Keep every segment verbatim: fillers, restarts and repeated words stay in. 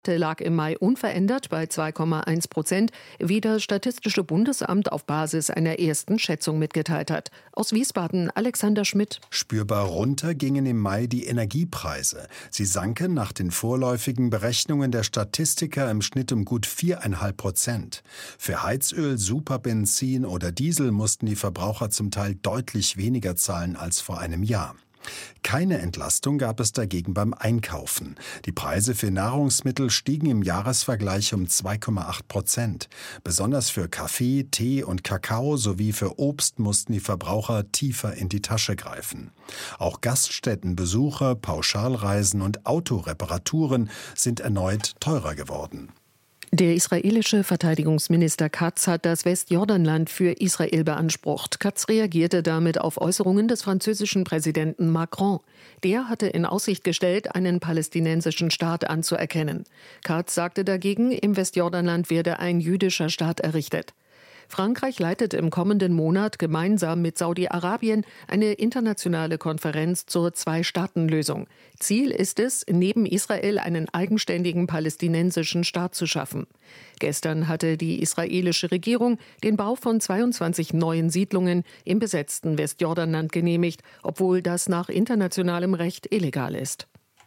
lag im Mai unverändert bei zwei Komma eins Prozent, wie das Statistische Bundesamt auf Basis einer ersten Schätzung mitgeteilt hat. Aus Wiesbaden Alexander Schmidt. Spürbar runter gingen im Mai die Energiepreise. Sie sanken nach den vorläufigen Berechnungen der Statistiker im Schnitt um gut vier Komma fünf Prozent. Für Heizöl, Superbenzin oder Diesel mussten die Verbraucher zum Teil deutlich weniger zahlen als vor einem Jahr. Keine Entlastung gab es dagegen beim Einkaufen. Die Preise für Nahrungsmittel stiegen im Jahresvergleich um zwei Komma acht Prozent. Besonders für Kaffee, Tee und Kakao sowie für Obst mussten die Verbraucher tiefer in die Tasche greifen. Auch Gaststättenbesuche, Pauschalreisen und Autoreparaturen sind erneut teurer geworden. Der israelische Verteidigungsminister Katz hat das Westjordanland für Israel beansprucht. Katz reagierte damit auf Äußerungen des französischen Präsidenten Macron. Der hatte in Aussicht gestellt, einen palästinensischen Staat anzuerkennen. Katz sagte dagegen, im Westjordanland werde ein jüdischer Staat errichtet. Frankreich leitet im kommenden Monat gemeinsam mit Saudi-Arabien eine internationale Konferenz zur Zwei-Staaten-Lösung. Ziel ist es, neben Israel einen eigenständigen palästinensischen Staat zu schaffen. Gestern hatte die israelische Regierung den Bau von zweiundzwanzig neuen Siedlungen im besetzten Westjordanland genehmigt, obwohl das nach internationalem Recht illegal ist.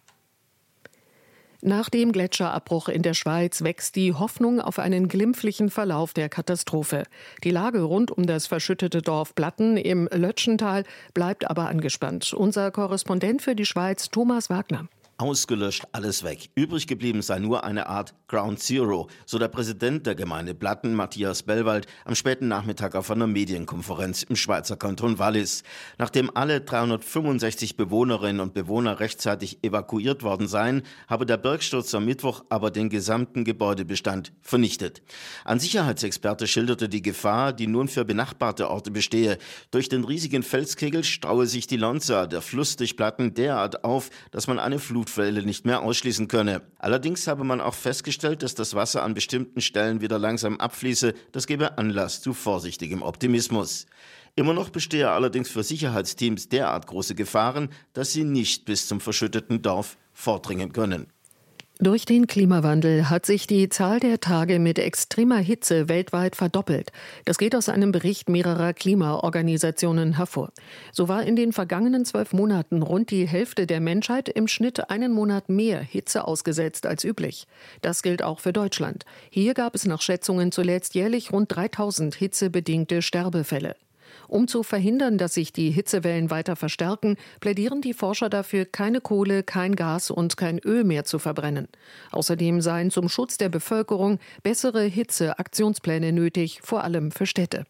Nach dem Gletscherabbruch in der Schweiz wächst die Hoffnung auf einen glimpflichen Verlauf der Katastrophe. Die Lage rund um das verschüttete Dorf Blatten im Lötschental bleibt aber angespannt. Unser Korrespondent für die Schweiz, Thomas Wagner. Ausgelöscht, alles weg. Übrig geblieben sei nur eine Art Ground Zero, so der Präsident der Gemeinde Blatten, Matthias Bellwald, am späten Nachmittag auf einer Medienkonferenz im Schweizer Kanton Wallis. Nachdem alle dreihundertfünfundsechzig Bewohnerinnen und Bewohner rechtzeitig evakuiert worden seien, habe der Bergsturz am Mittwoch aber den gesamten Gebäudebestand vernichtet. Ein Sicherheitsexperte schilderte die Gefahr, die nun für benachbarte Orte bestehe. Durch den riesigen Felskegel staue sich die Lonza, der Fluss durch Blatten, derart auf, dass man eine Flut nicht mehr ausschließen könne. Allerdings habe man auch festgestellt, dass das Wasser an bestimmten Stellen wieder langsam abfließe. Das gebe Anlass zu vorsichtigem Optimismus. Immer noch bestehe allerdings für Sicherheitsteams derart große Gefahren, dass sie nicht bis zum verschütteten Dorf vordringen können. Durch den Klimawandel hat sich die Zahl der Tage mit extremer Hitze weltweit verdoppelt. Das geht aus einem Bericht mehrerer Klimaorganisationen hervor. So war in den vergangenen zwölf Monaten rund die Hälfte der Menschheit im Schnitt einen Monat mehr Hitze ausgesetzt als üblich. Das gilt auch für Deutschland. Hier gab es nach Schätzungen zuletzt jährlich rund dreitausend hitzebedingte Sterbefälle. Um zu verhindern, dass sich die Hitzewellen weiter verstärken, plädieren die Forscher dafür, keine Kohle, kein Gas und kein Öl mehr zu verbrennen. Außerdem seien zum Schutz der Bevölkerung bessere Hitzeaktionspläne nötig, vor allem für Städte.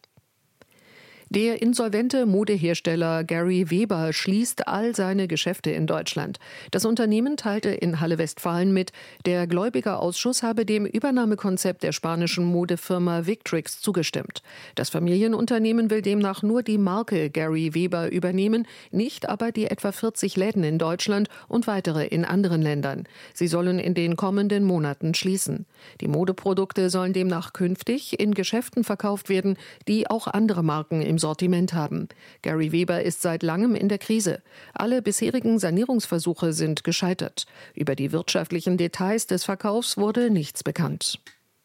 Der insolvente Modehersteller Gary Weber schließt all seine Geschäfte in Deutschland. Das Unternehmen teilte in Halle-Westfalen mit, der Gläubigerausschuss habe dem Übernahmekonzept der spanischen Modefirma Victrix zugestimmt. Das Familienunternehmen will demnach nur die Marke Gary Weber übernehmen, nicht aber die etwa vierzig Läden in Deutschland und weitere in anderen Ländern. Sie sollen in den kommenden Monaten schließen. Die Modeprodukte sollen demnach künftig in Geschäften verkauft werden, die auch andere Marken im Sortiment haben. Gary Weber ist seit langem in der Krise. Alle bisherigen Sanierungsversuche sind gescheitert. Über die wirtschaftlichen Details des Verkaufs wurde nichts bekannt.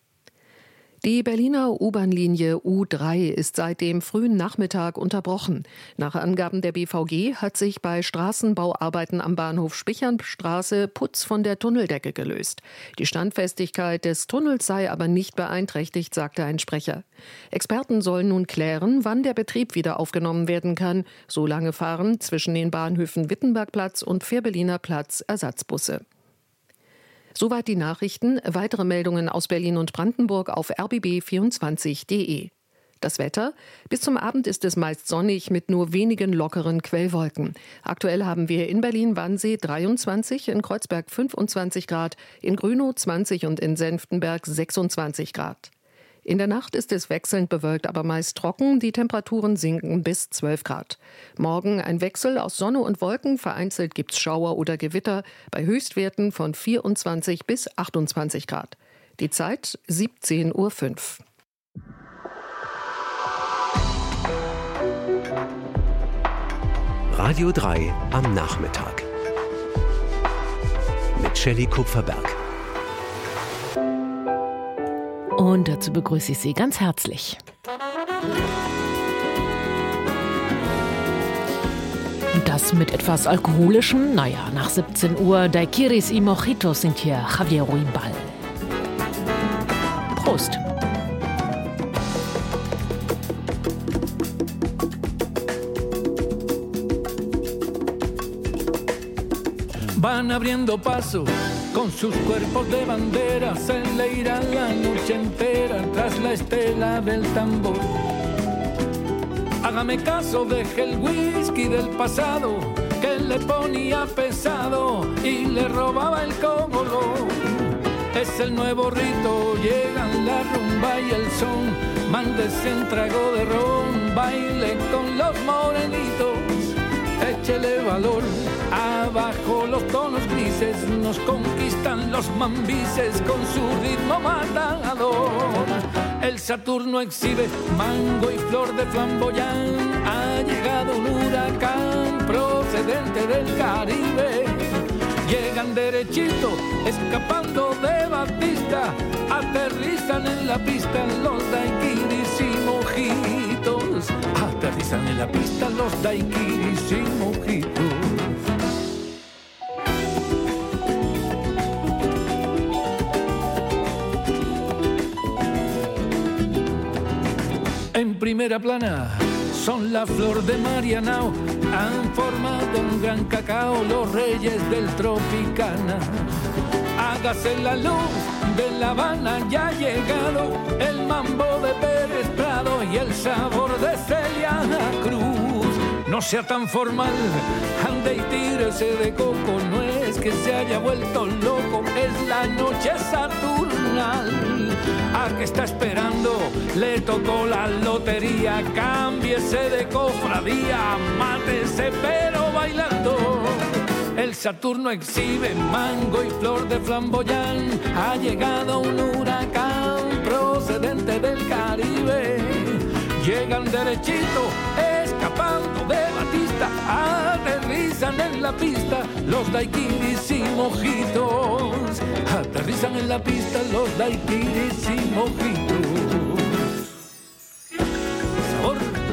Die Berliner U-Bahn-Linie U drei ist seit dem frühen Nachmittag unterbrochen. Nach Angaben der B V G hat sich bei Straßenbauarbeiten am Bahnhof Spichernstraße Putz von der Tunneldecke gelöst. Die Standfestigkeit des Tunnels sei aber nicht beeinträchtigt, sagte ein Sprecher. Experten sollen nun klären, wann der Betrieb wieder aufgenommen werden kann. Solange fahren zwischen den Bahnhöfen Wittenbergplatz und Fehrbelliner Platz Ersatzbusse. Soweit die Nachrichten. Weitere Meldungen aus Berlin und Brandenburg auf r b b vierundzwanzig punkt d e. Das Wetter? Bis zum Abend ist es meist sonnig mit nur wenigen lockeren Quellwolken. Aktuell haben wir in Berlin-Wannsee dreiundzwanzig, in Kreuzberg fünfundzwanzig Grad, in Grünow zwanzig und in Senftenberg sechsundzwanzig Grad. In der Nacht ist es wechselnd bewölkt, aber meist trocken. Die Temperaturen sinken bis zwölf Grad. Morgen ein Wechsel aus Sonne und Wolken. Vereinzelt gibt es Schauer oder Gewitter bei Höchstwerten von vierundzwanzig bis achtundzwanzig Grad. Die Zeit siebzehn Uhr fünf. Radio drei am Nachmittag. Mit Shelley Kupferberg. Und dazu begrüße ich Sie ganz herzlich. Das mit etwas alkoholischem, naja, nach siebzehn Uhr, Daiquiris y Mojitos singt hier Javier Ruibal. Prost! Van abriendo paso con sus cuerpos de bandera, se le irá la noche entera tras la estela del tambor. Hágame caso, deje el whisky del pasado que le ponía pesado y le robaba el cogolón. Es el nuevo rito, llegan la rumba y el son, mándese un trago de ron, baile con los morenitos. Échele valor, abajo los tonos grises, nos conquistan los mambises con su ritmo matador. El Saturno exhibe mango y flor de flamboyán, ha llegado un huracán procedente del Caribe. Llegan derechito, escapando de Batista, aterrizan en la pista los daiquiris y mojitos. Aterrizan en la pista los daiquiris y mojitos. En primera plana son la flor de Marianao, han formado un gran cacao los reyes del Tropicana. Hágase la luz de La Habana, ya ha llegado el mambo de Pérez Prado y el sabor de Celia Cruz. No sea tan formal, ande y tírese de coco, no es que se haya vuelto loco, es la noche saturnal. ¿A qué está esperando? Le tocó la lotería, cámbiese de cofradía, mátese pero bailando. El Saturno exhibe mango y flor de flamboyán, ha llegado un huracán procedente del Caribe. Llegan derechito, escapando de Batista, aterrizan en la pista los daiquiris y mojitos. Aterrizan en la pista los daiquiris y mojitos. Sabor.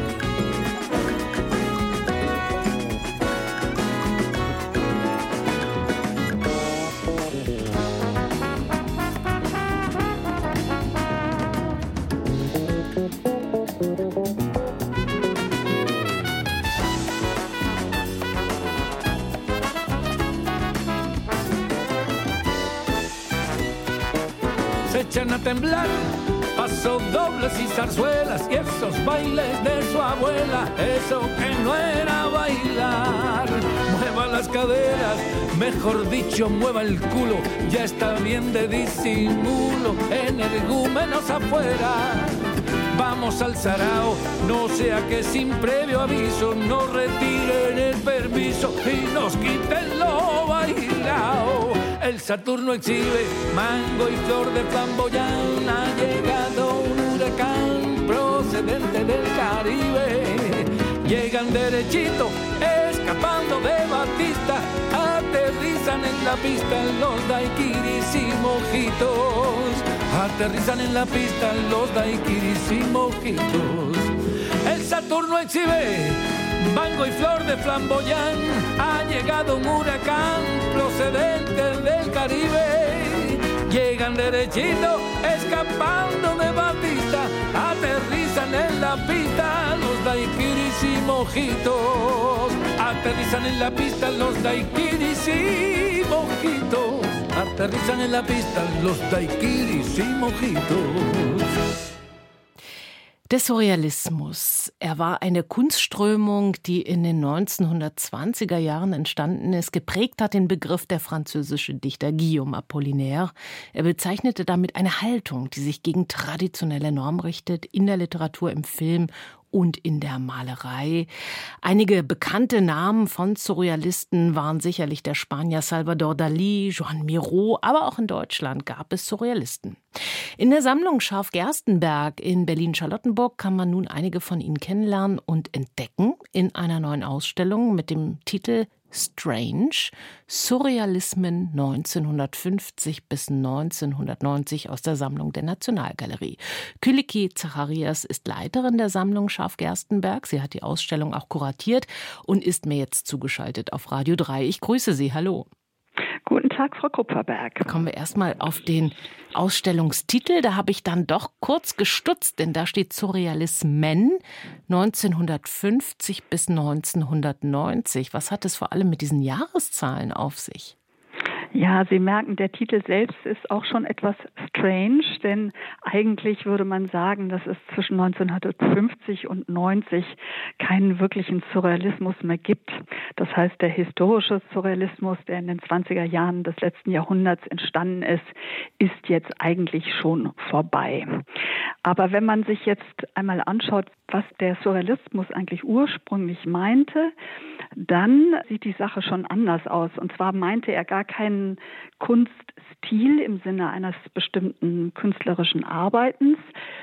Se echan a temblar, pasos dobles y zarzuelas y esos bailes de su abuela, eso que no era bailar. Mueva las caderas, mejor dicho, mueva el culo, ya está bien de disimulo, energúmenos afuera. Vamos al sarao, no sea que sin previo aviso nos retiren el permiso y nos quiten lo bailao. El Saturno exhibe mango y flor de flamboyán, ha llegado un huracán procedente del Caribe. Llegan derechito, escapando de Batista, aterrizan en la pista los daiquiris y mojitos. Aterrizan en la pista los daiquiris y mojitos. El Saturno exhibe mango y flor de flamboyán, ha llegado un huracán procedente del Caribe. Llegan derechito, escapando de Batista, aterrizan en la pista los daiquiris y mojitos. Aterrizan en la pista los daiquiris y mojitos. Aterrizan en la pista los daiquiris y mojitos. Der Surrealismus, er war eine Kunstströmung, die in den neunzehnhundertzwanziger Jahren entstanden ist. Geprägt hat den Begriff der französische Dichter Guillaume Apollinaire. Er bezeichnete damit eine Haltung, die sich gegen traditionelle Normen richtet, in der Literatur, im Film und in der Malerei. Einige bekannte Namen von Surrealisten waren sicherlich der Spanier Salvador Dalí, Joan Miró, aber auch in Deutschland gab es Surrealisten. In der Sammlung Scharf-Gerstenberg in Berlin-Charlottenburg kann man nun einige von ihnen kennenlernen und entdecken in einer neuen Ausstellung mit dem Titel Strange, Surrealismen neunzehnhundertfünfzig bis neunzehnhundertneunzig aus der Sammlung der Nationalgalerie. Kyllikki Zacharias ist Leiterin der Sammlung Scharff-Gerstenberg. Sie hat die Ausstellung auch kuratiert und ist mir jetzt zugeschaltet auf Radio drei. Ich grüße Sie. Hallo. Guten Tag, Frau Kupferberg. Kommen wir erstmal auf den Ausstellungstitel. Da habe ich dann doch kurz gestutzt, denn da steht Surrealismen neunzehnhundertfünfzig bis neunzehnhundertneunzig. Was hat es vor allem mit diesen Jahreszahlen auf sich? Ja, Sie merken, der Titel selbst ist auch schon etwas strange, denn eigentlich würde man sagen, dass es zwischen neunzehnhundertfünfzig und neunzig keinen wirklichen Surrealismus mehr gibt. Das heißt, der historische Surrealismus, der in den zwanziger Jahren des letzten Jahrhunderts entstanden ist, ist jetzt eigentlich schon vorbei. Aber wenn man sich jetzt einmal anschaut, was der Surrealismus eigentlich ursprünglich meinte, dann sieht die Sache schon anders aus. Und zwar meinte er gar keinen Kunststil im Sinne eines bestimmten künstlerischen Arbeitens,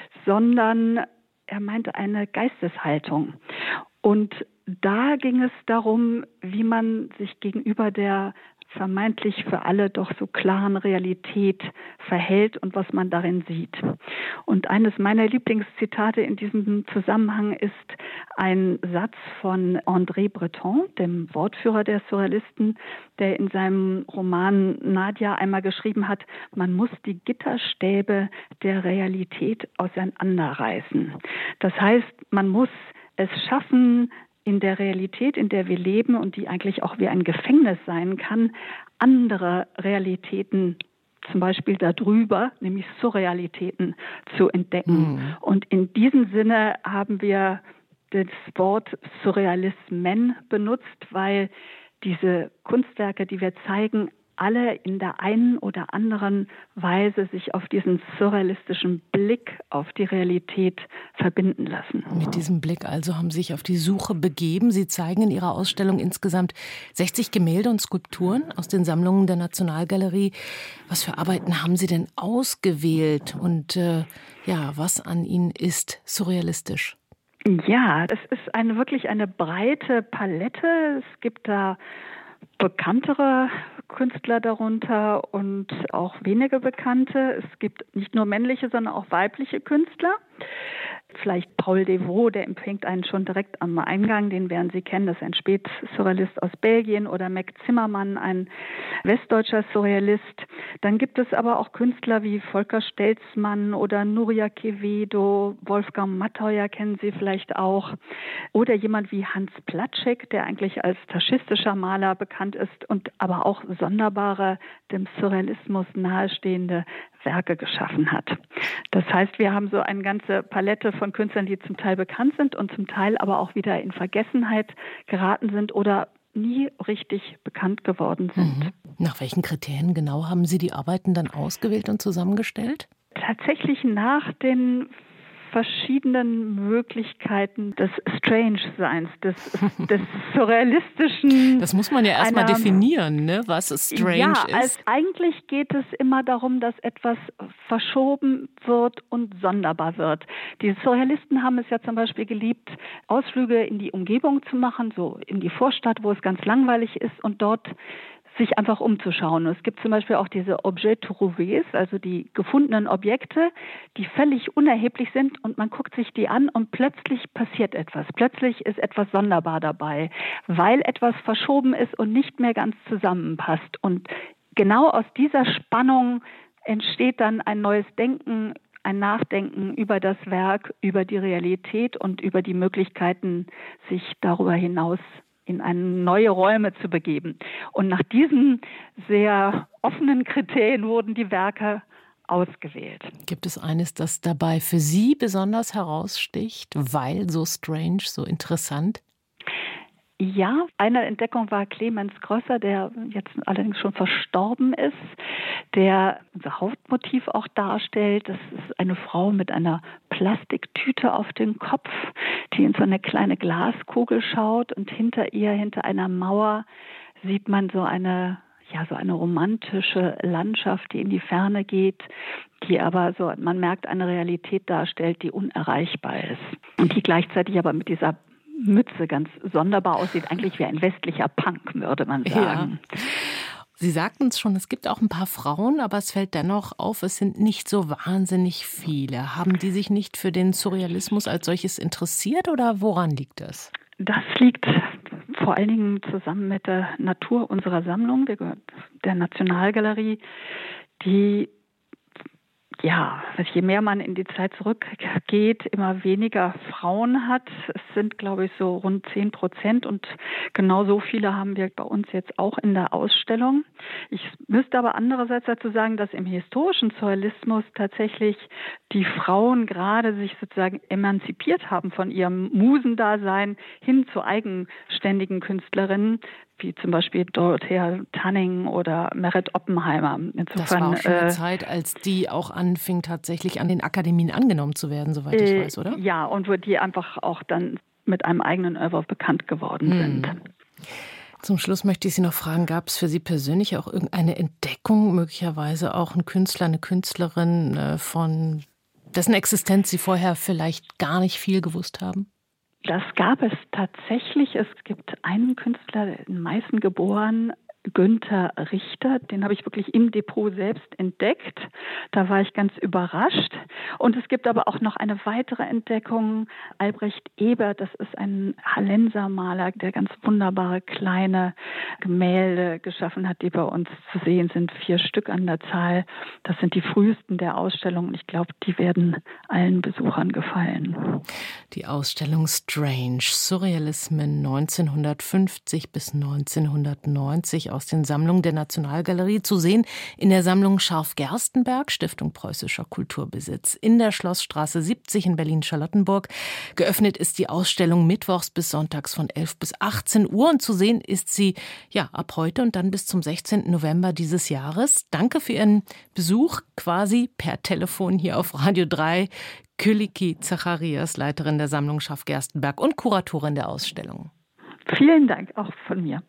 sondern er meinte eine Geisteshaltung. Und da ging es darum, wie man sich gegenüber der vermeintlich für alle doch so klaren Realität verhält und was man darin sieht. Und eines meiner Lieblingszitate in diesem Zusammenhang ist ein Satz von André Breton, dem Wortführer der Surrealisten, der in seinem Roman Nadia einmal geschrieben hat, man muss die Gitterstäbe der Realität auseinanderreißen. Das heißt, man muss es schaffen, in der Realität, in der wir leben und die eigentlich auch wie ein Gefängnis sein kann, andere Realitäten, zum Beispiel darüber, nämlich Surrealitäten, zu entdecken. Mhm. Und in diesem Sinne haben wir das Wort Surrealismen benutzt, weil diese Kunstwerke, die wir zeigen, alle in der einen oder anderen Weise sich auf diesen surrealistischen Blick auf die Realität verbinden lassen. Mit diesem Blick also haben Sie sich auf die Suche begeben. Sie zeigen in Ihrer Ausstellung insgesamt sechzig Gemälde und Skulpturen aus den Sammlungen der Nationalgalerie. Was für Arbeiten haben Sie denn ausgewählt? Und äh, ja, was an ihnen ist surrealistisch? Ja, es ist eine wirklich eine breite Palette. Es gibt da bekanntere Künstler darunter und auch weniger bekannte. Es gibt nicht nur männliche, sondern auch weibliche Künstler. Vielleicht Paul Devaux, der empfängt einen schon direkt am Eingang, den werden Sie kennen, das ist ein Spätsurrealist aus Belgien, oder Mac Zimmermann, ein westdeutscher Surrealist. Dann gibt es aber auch Künstler wie Volker Stelzmann oder Nuria Quevedo, Wolfgang Matteuer kennen Sie vielleicht auch, oder jemand wie Hans Platschek, der eigentlich als faschistischer Maler bekannt ist und aber auch sonderbare, dem Surrealismus nahestehende Werke geschaffen hat. Das heißt, wir haben so eine ganze Palette von Künstlern, die zum Teil bekannt sind und zum Teil aber auch wieder in Vergessenheit geraten sind oder nie richtig bekannt geworden sind. Mhm. Nach welchen Kriterien genau haben Sie die Arbeiten dann ausgewählt und zusammengestellt? Tatsächlich nach den verschiedenen Möglichkeiten des Strange-Seins, des, des Surrealistischen. Das muss man ja erstmal definieren, ne? Was strange ja, ist. Ja, also eigentlich geht es immer darum, dass etwas verschoben wird und sonderbar wird. Die Surrealisten haben es ja zum Beispiel geliebt, Ausflüge in die Umgebung zu machen, so in die Vorstadt, wo es ganz langweilig ist und dort sich einfach umzuschauen. Es gibt zum Beispiel auch diese Objets trouvés, also die gefundenen Objekte, die völlig unerheblich sind und man guckt sich die an und plötzlich passiert etwas. Plötzlich ist etwas sonderbar dabei, weil etwas verschoben ist und nicht mehr ganz zusammenpasst. Und genau aus dieser Spannung entsteht dann ein neues Denken, ein Nachdenken über das Werk, über die Realität und über die Möglichkeiten, sich darüber hinaus in eine neue Räume zu begeben. Und nach diesen sehr offenen Kriterien wurden die Werke ausgewählt. Gibt es eines, das dabei für Sie besonders heraussticht, weil so strange, so interessant? Ja, eine Entdeckung war Clemens Grösser, der jetzt allerdings schon verstorben ist, der unser Hauptmotiv auch darstellt. Das ist eine Frau mit einer Plastiktüte auf dem Kopf, die in so eine kleine Glaskugel schaut, und hinter ihr, hinter einer Mauer, sieht man so eine ja so eine romantische Landschaft, die in die Ferne geht, die aber so, man merkt, eine Realität darstellt, die unerreichbar ist und die gleichzeitig aber mit dieser Mütze ganz sonderbar aussieht. Eigentlich wie ein westlicher Punk, würde man sagen. Ja. Sie sagten es schon, es gibt auch ein paar Frauen, aber es fällt dennoch auf, es sind nicht so wahnsinnig viele. Haben die sich nicht für den Surrealismus als solches interessiert oder woran liegt das? Das liegt vor allen Dingen zusammen mit der Natur unserer Sammlung, der, der Nationalgalerie, die ja, je mehr man in die Zeit zurückgeht, immer weniger Frauen hat. Es sind, glaube ich, so rund zehn Prozent und genau so viele haben wir bei uns jetzt auch in der Ausstellung. Ich müsste aber andererseits dazu sagen, dass im historischen Surrealismus tatsächlich die Frauen gerade sich sozusagen emanzipiert haben von ihrem Musendasein hin zu eigenständigen Künstlerinnen, wie zum Beispiel Dorothea Tanning oder Meret Oppenheimer. Insofern, das war auch schon eine äh, Zeit, als die auch anfing, tatsächlich an den Akademien angenommen zu werden, soweit äh, ich weiß, oder? Ja, und wo die einfach auch dann mit einem eigenen Oeuvre bekannt geworden hm. sind. Zum Schluss möchte ich Sie noch fragen, gab es für Sie persönlich auch irgendeine Entdeckung, möglicherweise auch ein Künstler, eine Künstlerin, äh, von dessen Existenz Sie vorher vielleicht gar nicht viel gewusst haben? Das gab es tatsächlich. Es gibt einen Künstler, in Meißen geboren, Günther Richter, den habe ich wirklich im Depot selbst entdeckt. Da war ich ganz überrascht. Und es gibt aber auch noch eine weitere Entdeckung. Albrecht Ebert, das ist ein Hallenser Maler, der ganz wunderbare kleine Gemälde geschaffen hat, die bei uns zu sehen sind. Vier Stück an der Zahl. Das sind die frühesten der Ausstellung. Und ich glaube, die werden allen Besuchern gefallen. Die Ausstellung Strange, Surrealismen neunzehnhundertfünfzig bis neunzehnhundertneunzig aus den Sammlungen der Nationalgalerie, zu sehen in der Sammlung Scharf-Gerstenberg, Stiftung Preußischer Kulturbesitz, in der Schlossstraße siebzig in Berlin-Charlottenburg. Geöffnet ist die Ausstellung mittwochs bis sonntags von elf bis achtzehn Uhr und zu sehen ist sie ja ab heute und dann bis zum sechzehnten November dieses Jahres. Danke für Ihren Besuch, quasi per Telefon hier auf Radio drei. Kyllikki Zacharias, Leiterin der Sammlung Scharf-Gerstenberg und Kuratorin der Ausstellung. Vielen Dank auch von mir.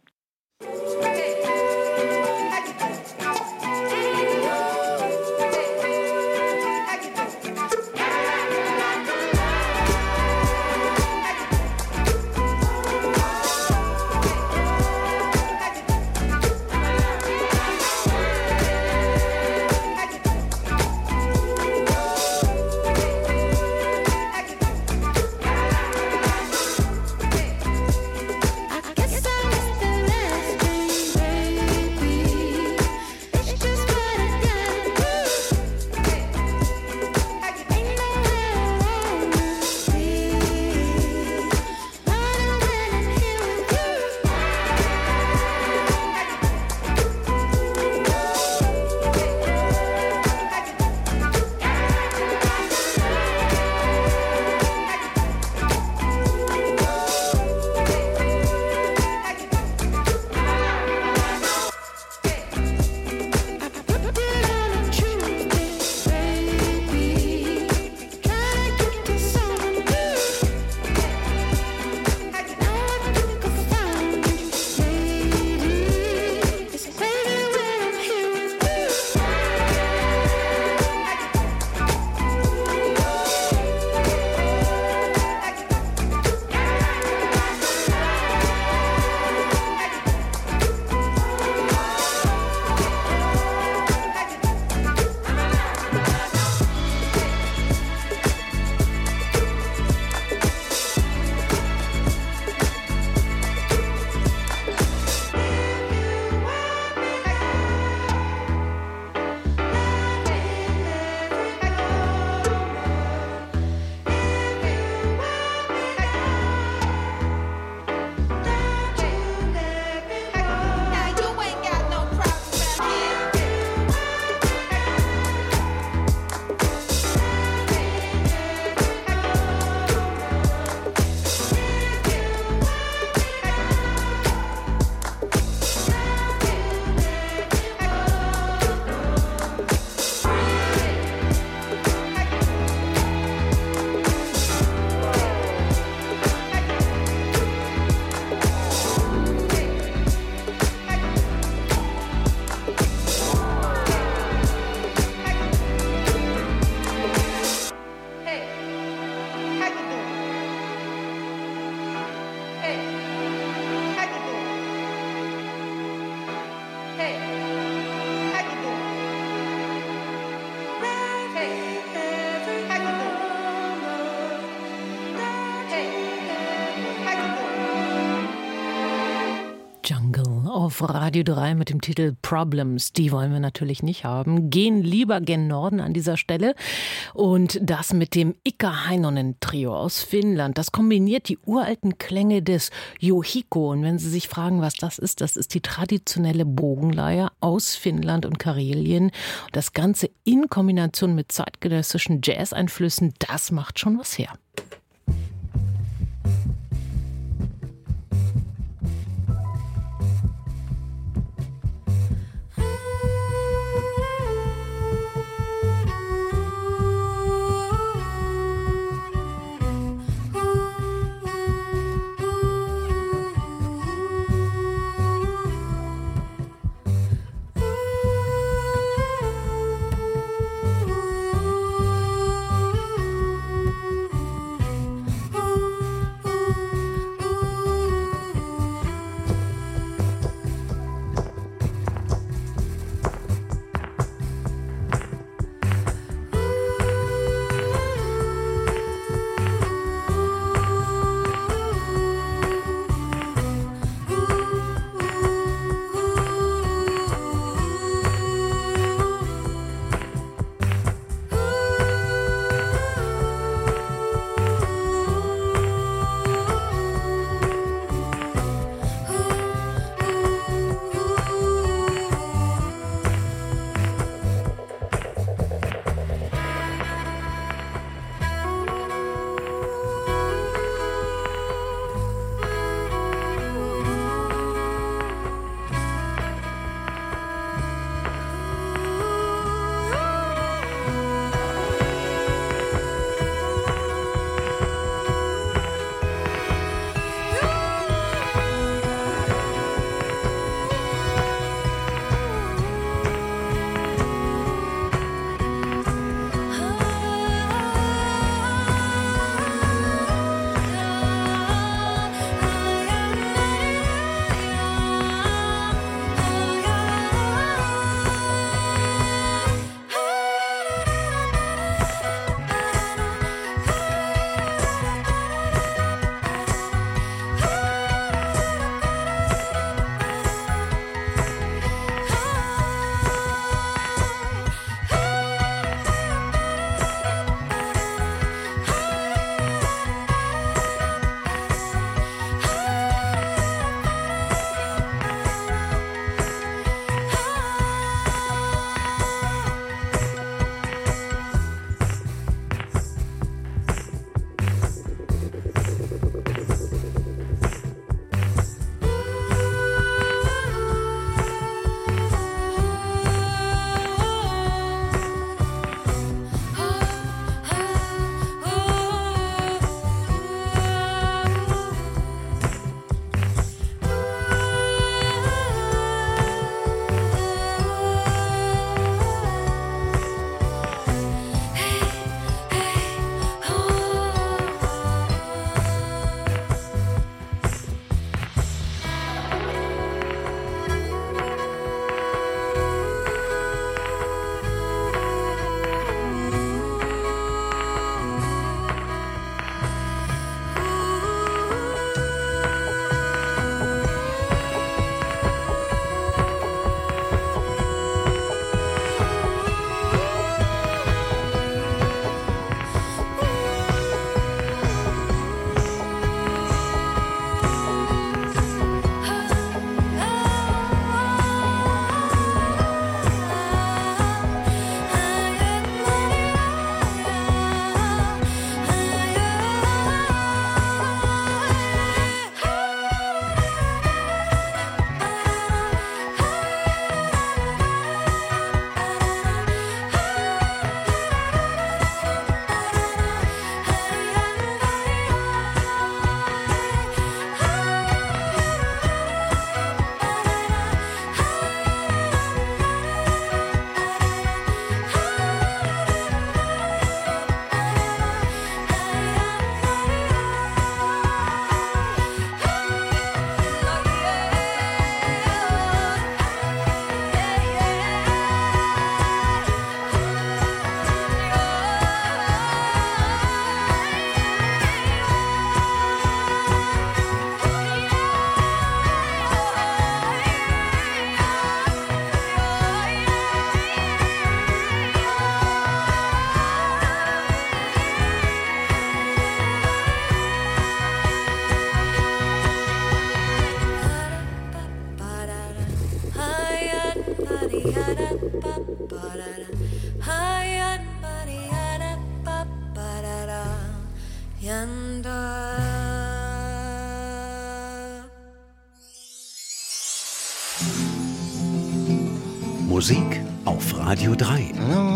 I guess I missed the Jungle auf Radio drei mit dem Titel Problems. Die wollen wir natürlich nicht haben. Gehen lieber gen Norden an dieser Stelle. Und das mit dem Ikka Heinonen Trio aus Finnland. Das kombiniert die uralten Klänge des Yohiko. Und wenn Sie sich fragen, was das ist, das ist die traditionelle Bogenleier aus Finnland und Karelien. Und das Ganze in Kombination mit zeitgenössischen Jazz-Einflüssen, das macht schon was her. Musik auf Radio drei.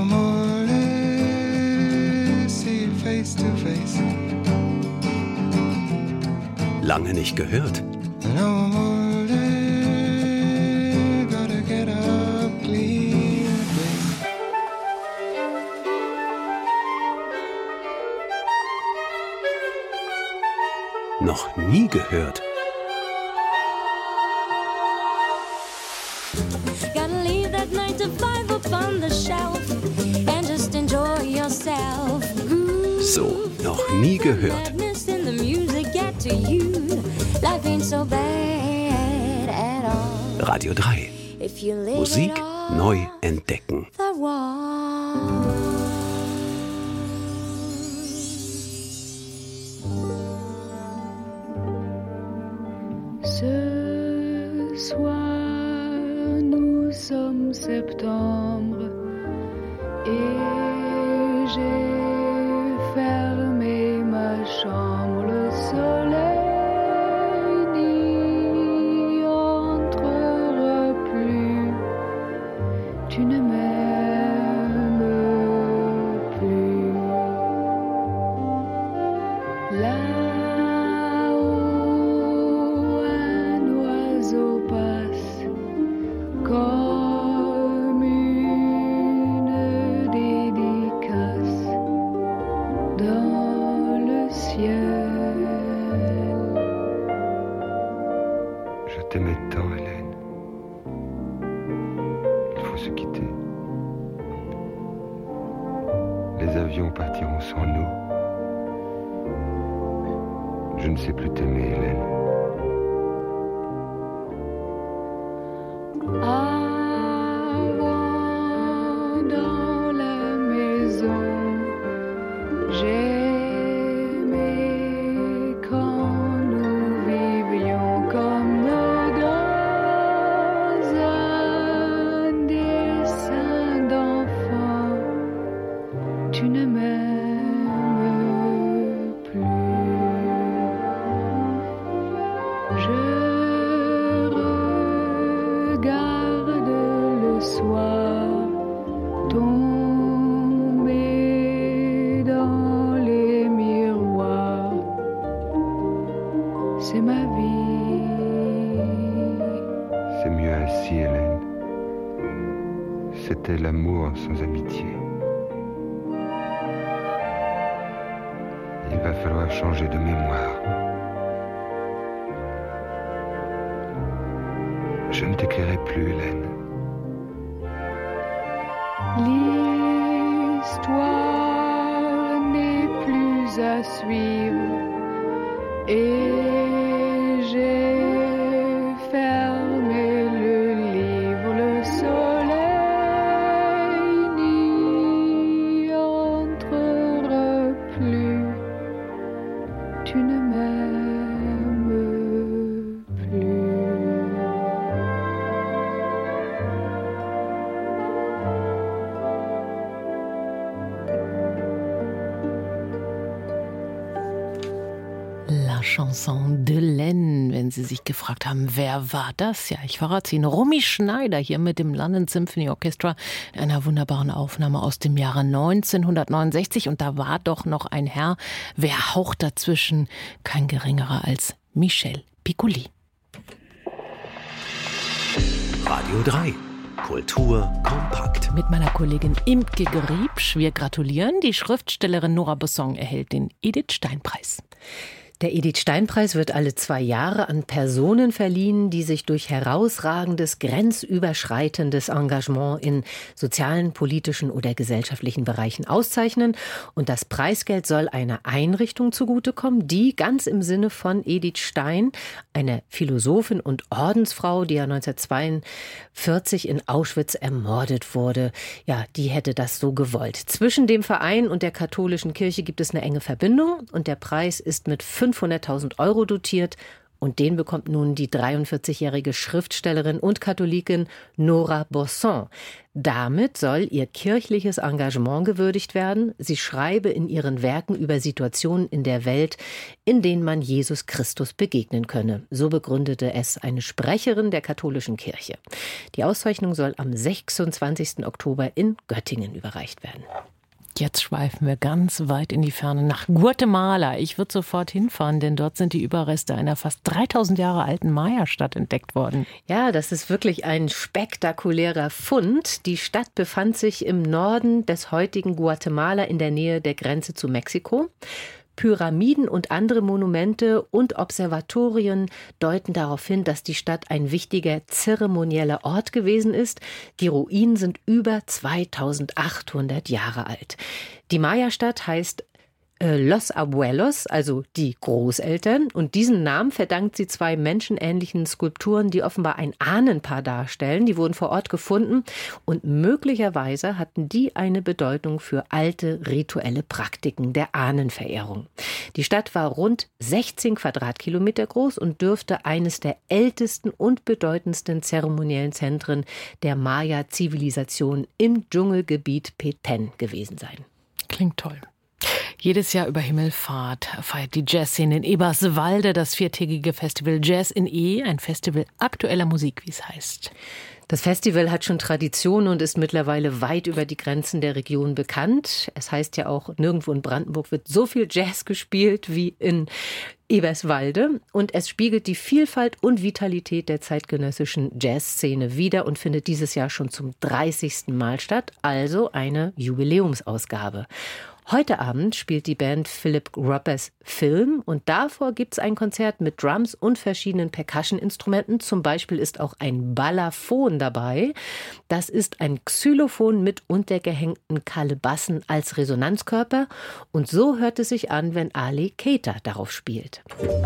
Lange nicht gehört. Noch nie gehört. So, noch nie gehört. Radio drei. Musik neu entdecken. Ce soir, nous sommes septembre et j'ai fermé ma chambre. Le soleil n'y entrera plus. Tu ne m'aimes plus. Là-haut, un oiseau passe comme une dédicace dans le ciel. Je t'aimais tant, Hélène. Il faut se quitter. Les avions partiront sans nous. Je ne sais plus t'aimer, Hélène. Avant, dans la maison, j'aimais quand nous vivions comme dans un dessin d'enfant. Tu ne m'aimes plus. Je regarde le soir tomber dans les miroirs. C'est ma vie. C'est mieux ainsi, Hélène. C'était l'amour sans amitié. Il va falloir changer de mémoire. Je ne t'écrirai plus, Hélène. L'histoire n'est plus à suivre et j'ai fermé le livre. Le soleil n'y entrera plus. Tu ne m'aimes plus. La Chanson de Len, wenn Sie sich gefragt haben, wer war das? Ja, ich verrate Ihnen. Romy Schneider hier mit dem London Symphony Orchestra in einer wunderbaren Aufnahme aus dem Jahre neunzehnhundertneunundsechzig. Und da war doch noch ein Herr, wer haucht dazwischen? Kein geringerer als Michel Piccoli. Radio drei. Kultur kompakt. Mit meiner Kollegin Imke Griebsch. Wir gratulieren. Die Schriftstellerin Nora Besson erhält den Edith-Stein-Preis. Der Edith-Stein-Preis wird alle zwei Jahre an Personen verliehen, die sich durch herausragendes, grenzüberschreitendes Engagement in sozialen, politischen oder gesellschaftlichen Bereichen auszeichnen. Und das Preisgeld soll einer Einrichtung zugutekommen, die ganz im Sinne von Edith Stein, eine Philosophin und Ordensfrau, die ja neunzehnhundertzweiundvierzig in Auschwitz ermordet wurde, ja, die hätte das so gewollt. Zwischen dem Verein und der katholischen Kirche gibt es eine enge Verbindung und der Preis ist mit fünfhunderttausend Euro dotiert Und den bekommt nun die dreiundvierzigjährige Schriftstellerin und Katholikin Nora Bosson. Damit soll ihr kirchliches Engagement gewürdigt werden. Sie schreibe in ihren Werken über Situationen in der Welt, in denen man Jesus Christus begegnen könne. So begründete es eine Sprecherin der katholischen Kirche. Die Auszeichnung soll am sechsundzwanzigsten Oktober in Göttingen überreicht werden. Jetzt schweifen wir ganz weit in die Ferne nach Guatemala. Ich würde sofort hinfahren, denn dort sind die Überreste einer fast dreitausend Jahre alten Maya-Stadt entdeckt worden. Ja, das ist wirklich ein spektakulärer Fund. Die Stadt befand sich im Norden des heutigen Guatemala in der Nähe der Grenze zu Mexiko. Pyramiden und andere Monumente und Observatorien deuten darauf hin, dass die Stadt ein wichtiger zeremonieller Ort gewesen ist. Die Ruinen sind über zweitausendachthundert Jahre alt. Die Maya-Stadt heißt Los Abuelos, also die Großeltern. Und diesen Namen verdankt sie zwei menschenähnlichen Skulpturen, die offenbar ein Ahnenpaar darstellen. Die wurden vor Ort gefunden und möglicherweise hatten die eine Bedeutung für alte rituelle Praktiken der Ahnenverehrung. Die Stadt war rund sechzehn Quadratkilometer groß und dürfte eines der ältesten und bedeutendsten zeremoniellen Zentren der Maya-Zivilisation im Dschungelgebiet Petén gewesen sein. Klingt toll. Jedes Jahr über Himmelfahrt feiert die Jazzszene in Eberswalde das viertägige Festival Jazz in E, ein Festival aktueller Musik, wie es heißt. Das Festival hat schon Tradition und ist mittlerweile weit über die Grenzen der Region bekannt. Es heißt ja auch, nirgendwo in Brandenburg wird so viel Jazz gespielt wie in Eberswalde. Und es spiegelt die Vielfalt und Vitalität der zeitgenössischen Jazzszene wider und findet dieses Jahr schon zum dreißigsten Mal statt, also eine Jubiläumsausgabe. Heute Abend spielt die Band Philip Roppers Film und davor gibt es ein Konzert mit Drums und verschiedenen Percussion-Instrumenten. Zum Beispiel ist auch ein Balafon dabei. Das ist ein Xylophon mit untergehängten Kalebassen als Resonanzkörper. Und so hört es sich an, wenn Ali Keita darauf spielt.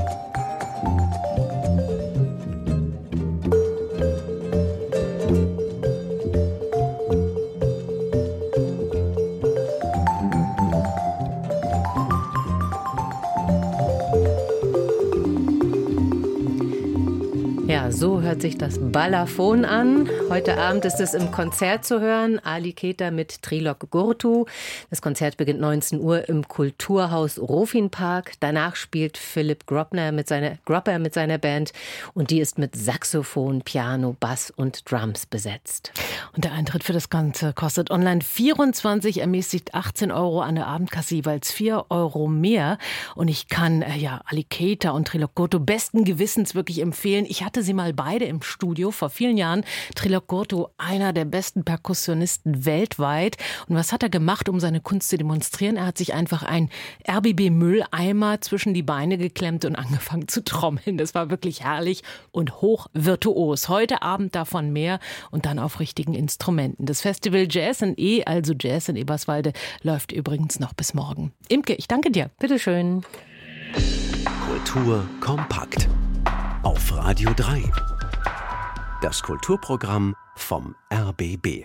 Ja, so hört sich das Balafon an. Heute Abend ist es im Konzert zu hören. Ali Keita mit Trilok Gurtu. Das Konzert beginnt neunzehn Uhr im Kulturhaus Rofinpark. Danach spielt Philipp Gropper mit seiner, Gropper mit seiner Band und die ist mit Saxophon, Piano, Bass und Drums besetzt. Und der Eintritt für das Ganze kostet online vierundzwanzig, ermäßigt achtzehn Euro, an der Abendkasse jeweils vier Euro mehr. Und ich kann äh, ja Ali Keita und Trilok Gurtu besten Gewissens wirklich empfehlen. Ich hatte sie mal beide im Studio vor vielen Jahren. Trilok Gurtu, einer der besten Perkussionisten weltweit. Und was hat er gemacht, um seine Kunst zu demonstrieren? Er hat sich einfach ein R B B-Mülleimer zwischen die Beine geklemmt und angefangen zu trommeln. Das war wirklich herrlich und hochvirtuos. Heute Abend davon mehr und dann auf richtigen Instrumenten. Das Festival Jazz in E, also Jazz in Eberswalde, läuft übrigens noch bis morgen. Imke, ich danke dir. Bitteschön. Kultur kompakt. Auf Radio drei. Das Kulturprogramm vom R B B.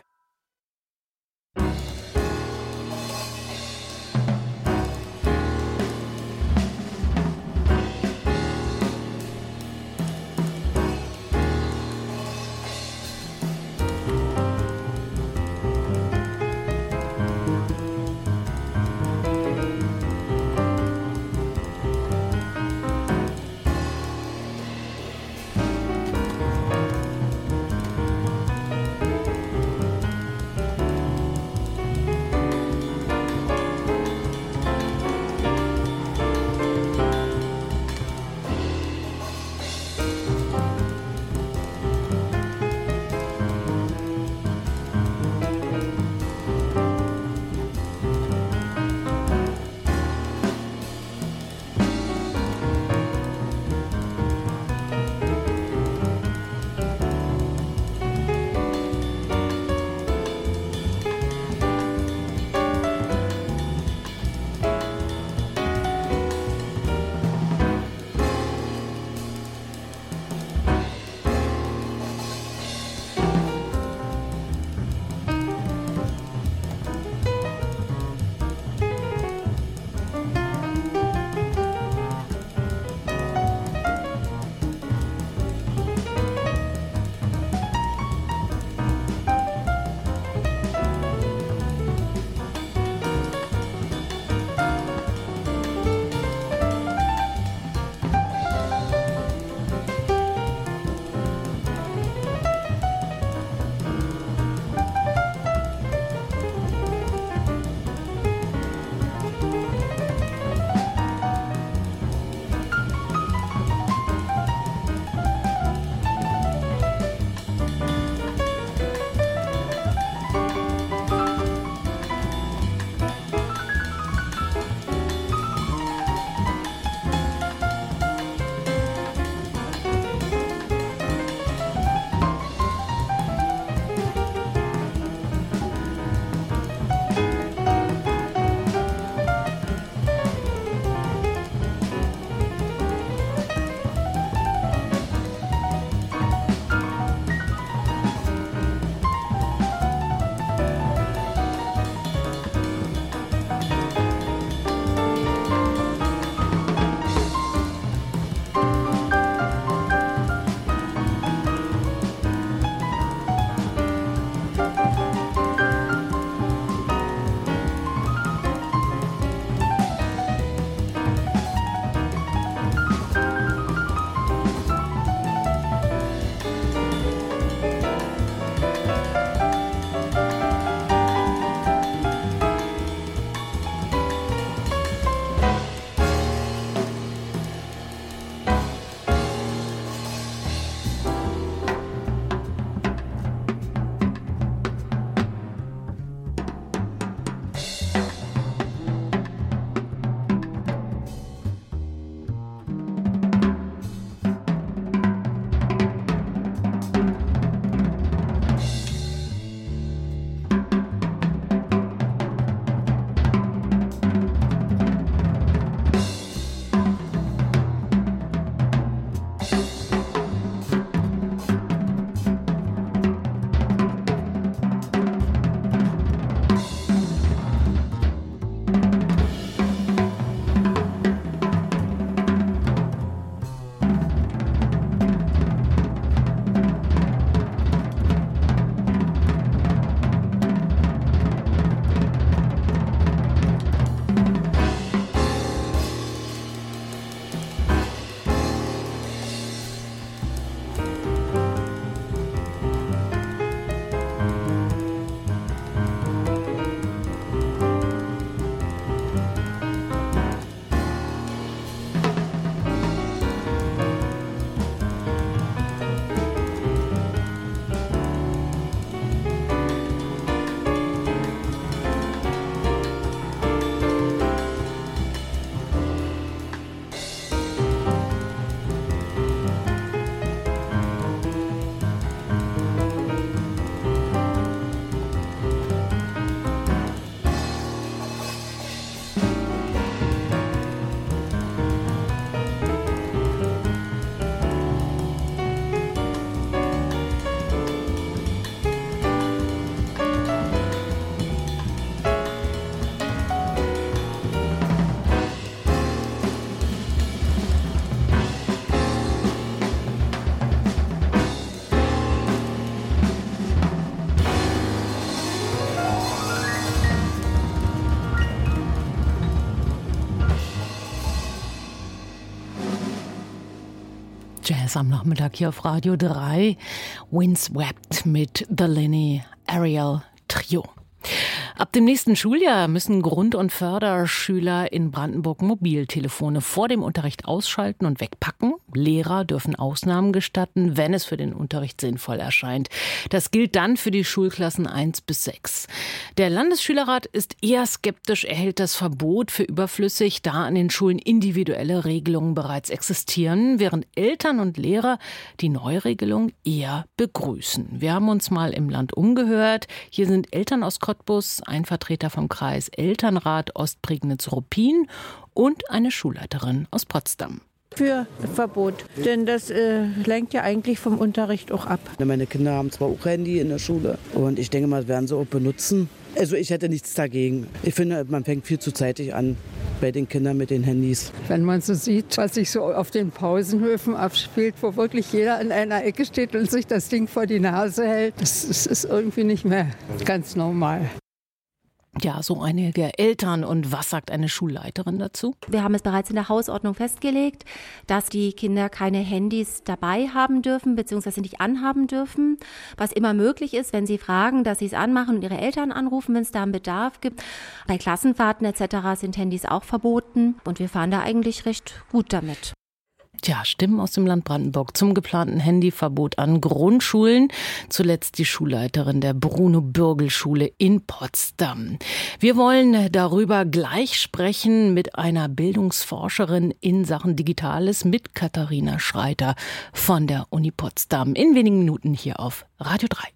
Jazz am Nachmittag hier auf Radio drei. Windswept mit The Lenny Ariel Trio. Ab dem nächsten Schuljahr müssen Grund- und Förderschüler in Brandenburg Mobiltelefone vor dem Unterricht ausschalten und wegpacken. Lehrer dürfen Ausnahmen gestatten, wenn es für den Unterricht sinnvoll erscheint. Das gilt dann für die Schulklassen eins bis sechs. Der Landesschülerrat ist eher skeptisch, er hält das Verbot für überflüssig, da an den Schulen individuelle Regelungen bereits existieren, während Eltern und Lehrer die Neuregelung eher begrüßen. Wir haben uns mal im Land umgehört. Hier sind Eltern aus Cottbus, ein Vertreter vom Kreis Elternrat Ostprignitz-Ruppin und eine Schulleiterin aus Potsdam. Für Verbot, denn das äh, lenkt ja eigentlich vom Unterricht auch ab. Meine Kinder haben zwar auch Handy in der Schule und ich denke mal, werden sie auch benutzen. Also ich hätte nichts dagegen. Ich finde, man fängt viel zu zeitig an bei den Kindern mit den Handys. Wenn man so sieht, was sich so auf den Pausenhöfen abspielt, wo wirklich jeder in einer Ecke steht und sich das Ding vor die Nase hält, das, das ist irgendwie nicht mehr ganz normal. Ja, so einige Eltern. Und was sagt eine Schulleiterin dazu? Wir haben es bereits in der Hausordnung festgelegt, dass die Kinder keine Handys dabei haben dürfen bzw. nicht anhaben dürfen. Was immer möglich ist, wenn sie fragen, dass sie es anmachen und ihre Eltern anrufen, wenn es da einen Bedarf gibt. Bei Klassenfahrten et cetera sind Handys auch verboten und wir fahren da eigentlich recht gut damit. Tja, Stimmen aus dem Land Brandenburg zum geplanten Handyverbot an Grundschulen. Zuletzt die Schulleiterin der Bruno-Bürgel-Schule in Potsdam. Wir wollen darüber gleich sprechen mit einer Bildungsforscherin in Sachen Digitales, mit Katharina Schreiter von der Uni Potsdam. In wenigen Minuten hier auf Radio drei.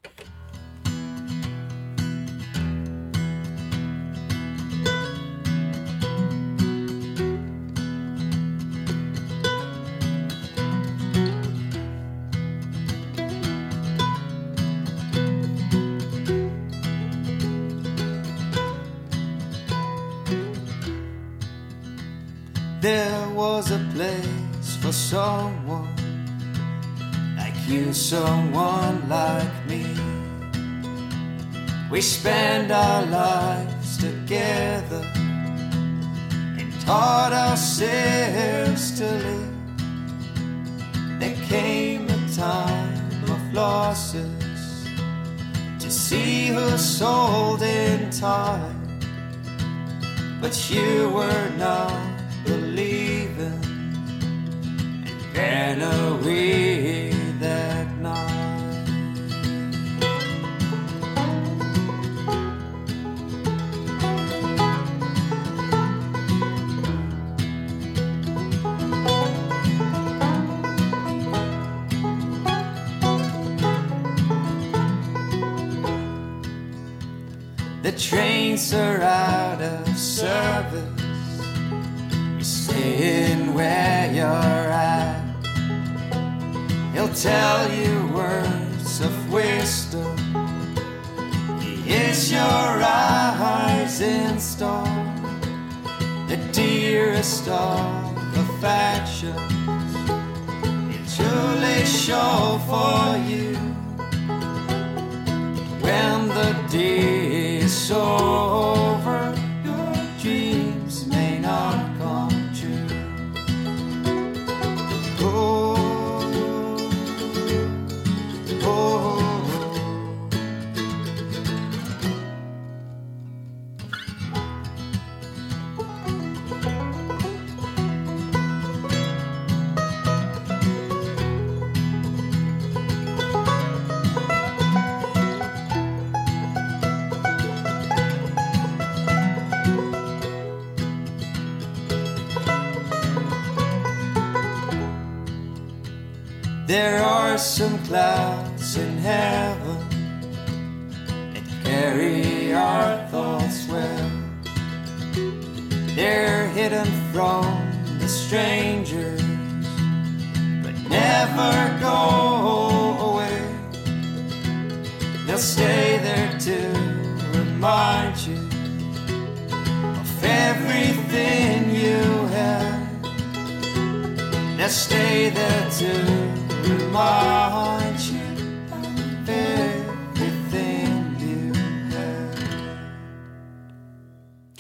There was a place for someone like you, someone like me. We spent our lives together and taught ourselves to live. There came a time of losses to see her sold in time, but you were not believing and ran away that night. The trains are out of service. Staying where you're at. He'll tell you words of wisdom. He is your rising star, the dearest of affections. He'll truly show for you when the day is over. Your dreams may not come. There are some clouds in heaven that carry our thoughts well. They're hidden from the strangers, but never go away. They'll stay there to remind you of everything you had. They'll stay there to remind you of everything you have.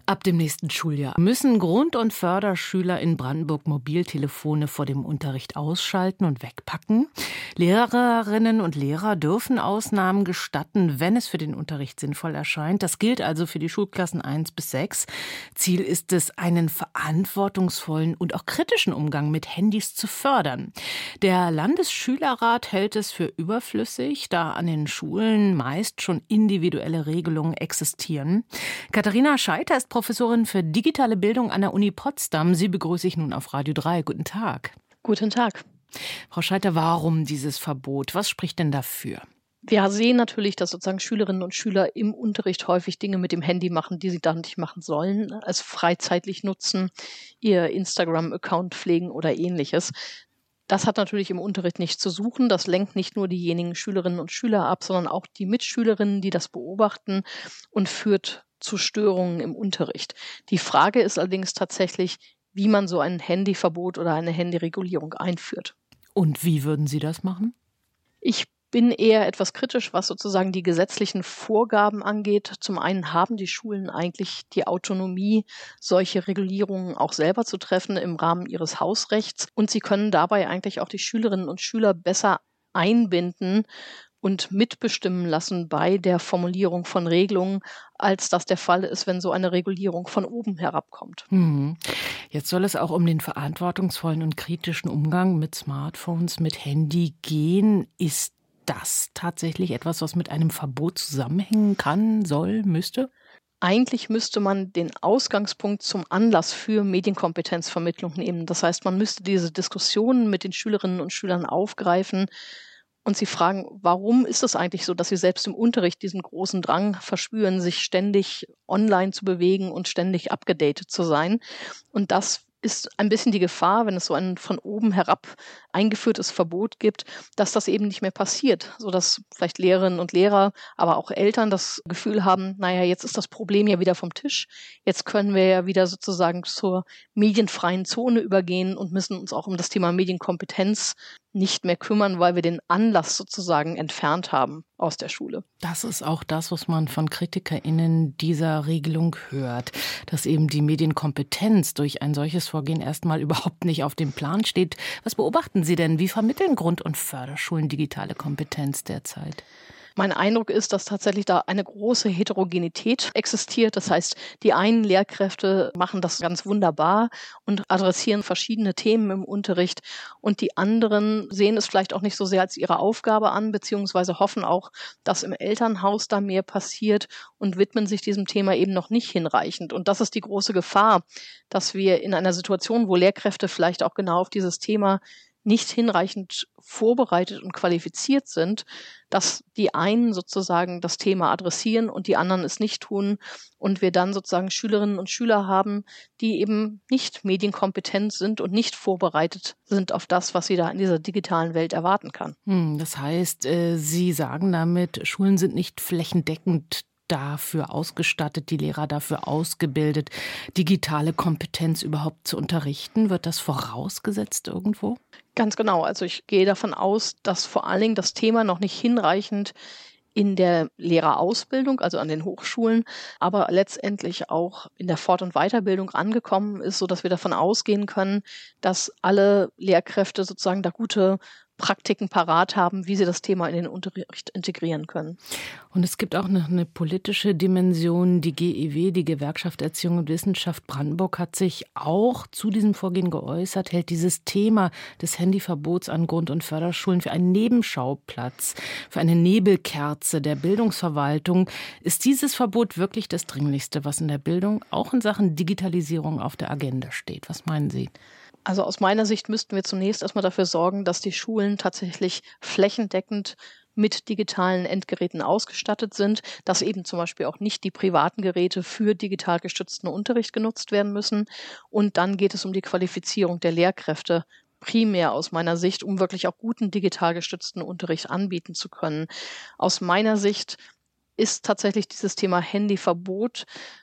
Ab dem nächsten Schuljahr müssen Grund- und Förderschüler in Brandenburg Mobiltelefone vor dem Unterricht ausschalten und wegpacken. Lehrerinnen und Lehrer dürfen Ausnahmen gestatten, wenn es für den Unterricht sinnvoll erscheint. Das gilt also für die Schulklassen eins bis sechs. Ziel ist es, einen verantwortungsvollen und auch kritischen Umgang mit Handys zu fördern. Der Landesschülerrat hält es für überflüssig, da an den Schulen meist schon individuelle Regelungen existieren. Katharina Scheiter ist Professorin für digitale Bildung an der Uni Potsdam. Sie begrüße ich nun auf Radio drei. Guten Tag. Guten Tag. Frau Scheiter, warum dieses Verbot? Was spricht denn dafür? Wir sehen natürlich, dass sozusagen Schülerinnen und Schüler im Unterricht häufig Dinge mit dem Handy machen, die sie dann nicht machen sollen, also freizeitlich nutzen, ihr Instagram-Account pflegen oder ähnliches. Das hat natürlich im Unterricht nichts zu suchen. Das lenkt nicht nur diejenigen Schülerinnen und Schüler ab, sondern auch die Mitschülerinnen, die das beobachten, und führt zu Störungen im Unterricht. Die Frage ist allerdings tatsächlich, wie man so ein Handyverbot oder eine Handyregulierung einführt. Und wie würden Sie das machen? Ich bin eher etwas kritisch, was sozusagen die gesetzlichen Vorgaben angeht. Zum einen haben die Schulen eigentlich die Autonomie, solche Regulierungen auch selber zu treffen im Rahmen ihres Hausrechts. Und sie können dabei eigentlich auch die Schülerinnen und Schüler besser einbinden und mitbestimmen lassen bei der Formulierung von Regelungen, als das der Fall ist, wenn so eine Regulierung von oben herabkommt. Hm. Jetzt soll es auch um den verantwortungsvollen und kritischen Umgang mit Smartphones, mit Handy gehen. Ist das tatsächlich etwas, was mit einem Verbot zusammenhängen kann, soll, müsste? Eigentlich müsste man den Ausgangspunkt zum Anlass für Medienkompetenzvermittlung nehmen. Das heißt, man müsste diese Diskussionen mit den Schülerinnen und Schülern aufgreifen und sie fragen, warum ist es eigentlich so, dass sie selbst im Unterricht diesen großen Drang verspüren, sich ständig online zu bewegen und ständig abgedatet zu sein. Und das ist ein bisschen die Gefahr, wenn es so ein von oben herab eingeführtes Verbot gibt, dass das eben nicht mehr passiert, sodass vielleicht Lehrerinnen und Lehrer, aber auch Eltern das Gefühl haben, naja, jetzt ist das Problem ja wieder vom Tisch, jetzt können wir ja wieder sozusagen zur medienfreien Zone übergehen und müssen uns auch um das Thema Medienkompetenz nicht mehr kümmern, weil wir den Anlass sozusagen entfernt haben aus der Schule. Das ist auch das, was man von KritikerInnen dieser Regelung hört, dass eben die Medienkompetenz durch ein solches Vorgehen erstmal überhaupt nicht auf dem Plan steht. Was beobachten Sie denn? Wie vermitteln Grund- und Förderschulen digitale Kompetenz derzeit? Mein Eindruck ist, dass tatsächlich da eine große Heterogenität existiert. Das heißt, die einen Lehrkräfte machen das ganz wunderbar und adressieren verschiedene Themen im Unterricht und die anderen sehen es vielleicht auch nicht so sehr als ihre Aufgabe an, beziehungsweise hoffen auch, dass im Elternhaus da mehr passiert und widmen sich diesem Thema eben noch nicht hinreichend. Und das ist die große Gefahr, dass wir in einer Situation, wo Lehrkräfte vielleicht auch genau auf dieses Thema nicht hinreichend vorbereitet und qualifiziert sind, dass die einen sozusagen das Thema adressieren und die anderen es nicht tun und wir dann sozusagen Schülerinnen und Schüler haben, die eben nicht medienkompetent sind und nicht vorbereitet sind auf das, was sie da in dieser digitalen Welt erwarten kann. Das heißt, Sie sagen damit, Schulen sind nicht flächendeckend dafür ausgestattet, die Lehrer dafür ausgebildet, digitale Kompetenz überhaupt zu unterrichten? Wird das vorausgesetzt irgendwo? Ganz genau. Also ich gehe davon aus, dass vor allen Dingen das Thema noch nicht hinreichend in der Lehrerausbildung, also an den Hochschulen, aber letztendlich auch in der Fort- und Weiterbildung angekommen ist, sodass wir davon ausgehen können, dass alle Lehrkräfte sozusagen da gute Praktiken parat haben, wie sie das Thema in den Unterricht integrieren können. Und es gibt auch noch eine politische Dimension. Die G E W, die Gewerkschaft Erziehung und Wissenschaft Brandenburg, hat sich auch zu diesem Vorgehen geäußert, hält dieses Thema des Handyverbots an Grund- und Förderschulen für einen Nebenschauplatz, für eine Nebelkerze der Bildungsverwaltung. Ist dieses Verbot wirklich das Dringlichste, was in der Bildung auch in Sachen Digitalisierung auf der Agenda steht? Was meinen Sie? Also aus meiner Sicht müssten wir zunächst erstmal dafür sorgen, dass die Schulen tatsächlich flächendeckend mit digitalen Endgeräten ausgestattet sind, dass eben zum Beispiel auch nicht die privaten Geräte für digital gestützten Unterricht genutzt werden müssen. Und dann geht es um die Qualifizierung der Lehrkräfte, primär aus meiner Sicht, um wirklich auch guten digital gestützten Unterricht anbieten zu können. Aus meiner Sicht ist tatsächlich dieses Thema Handyverbot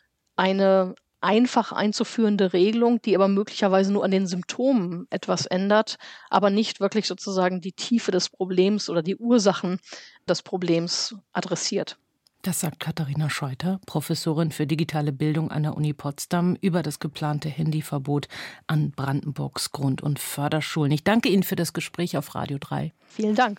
eine einfach einzuführende Regelung, die aber möglicherweise nur an den Symptomen etwas ändert, aber nicht wirklich sozusagen die Tiefe des Problems oder die Ursachen des Problems adressiert. Das sagt Katharina Scheuter, Professorin für digitale Bildung an der Uni Potsdam, über das geplante Handyverbot an Brandenburgs Grund- und Förderschulen. Ich danke Ihnen für das Gespräch auf Radio drei. Vielen Dank.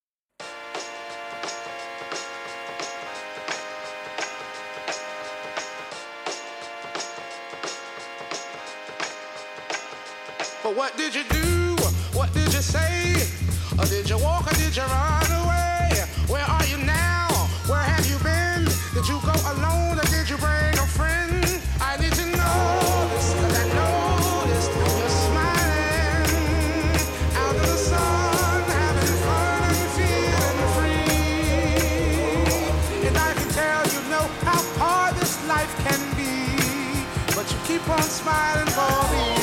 But what did you do? What did you say? Or did you walk or did you run away? Where are you now? Where have you been? Did you go alone or did you bring a friend? I need to know this, 'cause I noticed you're smiling out in the sun, having fun and feeling free. And I can tell you know how hard this life can be, but you keep on smiling for me.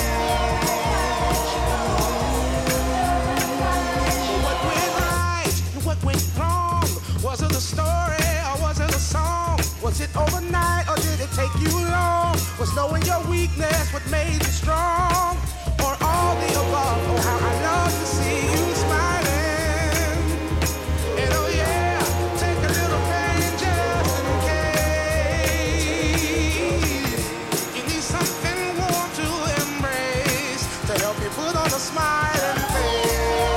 Was it a story or was it a song? Was it overnight or did it take you long? Was knowing your weakness what made you strong? Or all the above? Oh, how I love to see you smiling. And oh yeah, take a little pain just in case you need something warm to embrace to help you put on a smiling face.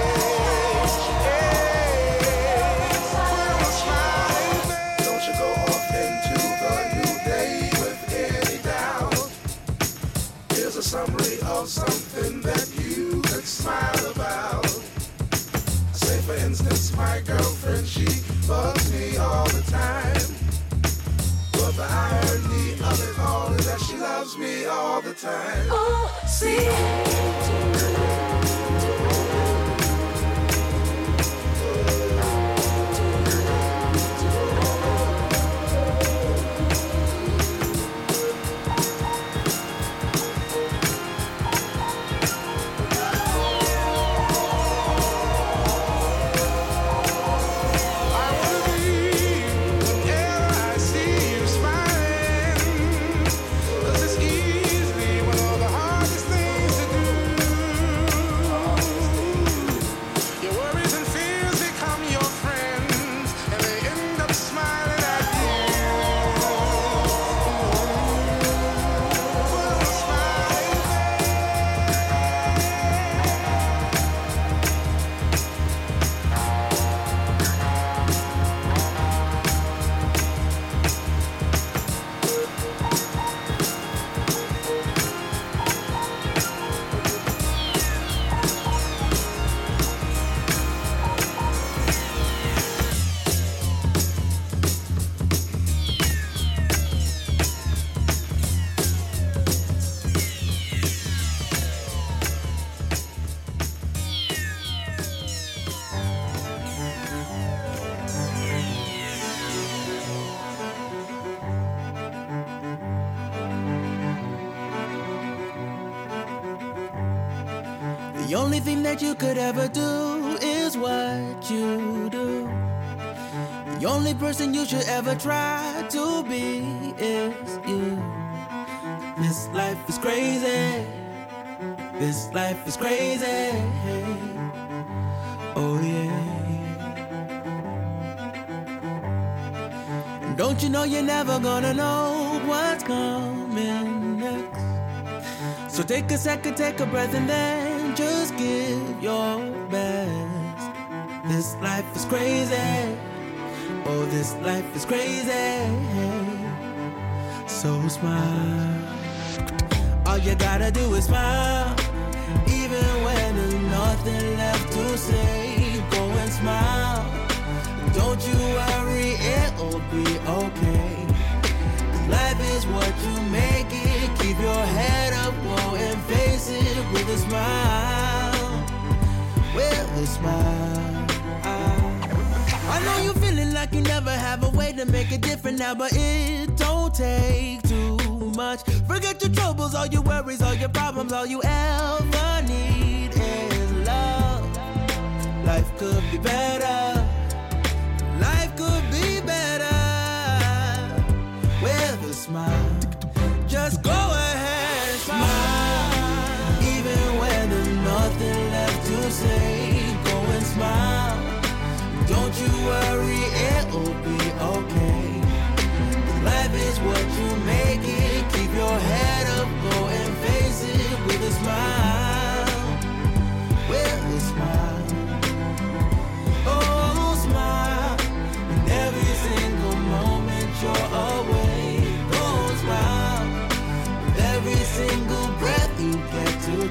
Summary of something that you could smile about. Say for instance, my girlfriend, she bugs me all the time. But the irony of it all is that she loves me all the time. Oh, see. The only thing that you could ever do is what you do. The only person you should ever try to be is you. This life is crazy. This life is crazy. Oh yeah. And don't you know you're never gonna know what's coming next? So take a second, take a breath, and then just give your best. This life is crazy. Oh, this life is crazy. So smile. All you gotta do is smile. Even when there's nothing left to say, go and smile. Don't you worry, it'll be okay. Life is what you make it. Keep your head up, go and face it with a smile. With a smile. I know you're feeling like you never have a way to make it different now, but it don't take too much. Forget your troubles, all your worries, all your problems. All you ever need is love. Life could be better. Life could be better with a smile. Just go ahead, smile. Even when there's nothing left to say, go and smile. Don't you worry, it'll be okay.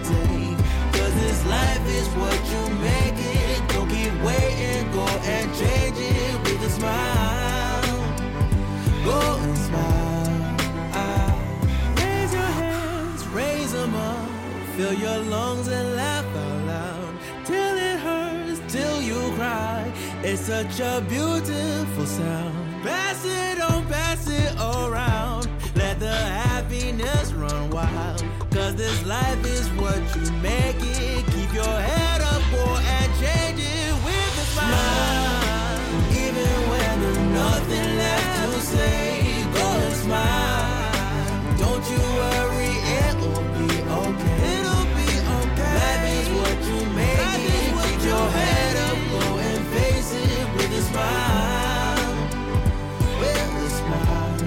take. Cause this life is what you make it. Don't keep waiting, go and change it with a smile. Go and smile. Raise your hands, raise them up. Fill your lungs and laugh out loud. Till it hurts, till you cry. It's such a beautiful sound. Pass it on, pass it around. Let the happiness run wild. Cause this life is what you make it. Keep your head up, boy, and change it with a smile. Even when there's nothing left to say, go and smile. Don't you worry, it'll be okay. It'll be okay. Life is what you make life it. Keep your head up, go and face it with a smile. With a smile.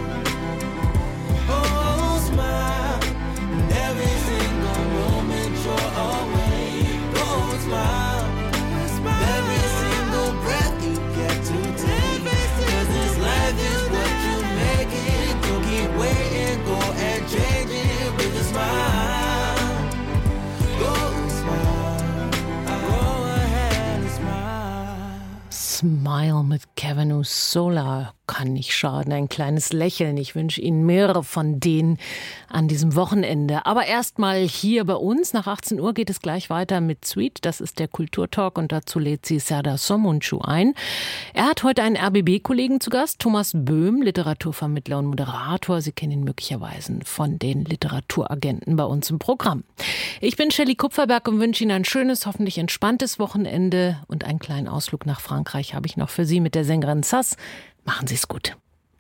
Oh, smile. And every single moment you're away. Go and smile. Every single breath you get to take. Cause this life is what you make it. Don't keep waiting, go and change it with a smile. Go and smile. Go ahead and smile. Smile mit Kevin O'Sola kann nicht schaden. Ein kleines Lächeln. Ich wünsche Ihnen mehrere von denen an diesem Wochenende. Aber erstmal hier bei uns. Nach achtzehn Uhr geht es gleich weiter mit Sweet. Das ist der Kulturtalk und dazu lädt sie Serdar Somuncu ein. Er hat heute einen R B B-Kollegen zu Gast, Thomas Böhm, Literaturvermittler und Moderator. Sie kennen ihn möglicherweise von den Literaturagenten bei uns im Programm. Ich bin Shelley Kupferberg und wünsche Ihnen ein schönes, hoffentlich entspanntes Wochenende und einen kleinen Ausflug nach Frankreich habe ich noch für Sie mit der Sängerin Sass. Machen Sie es gut.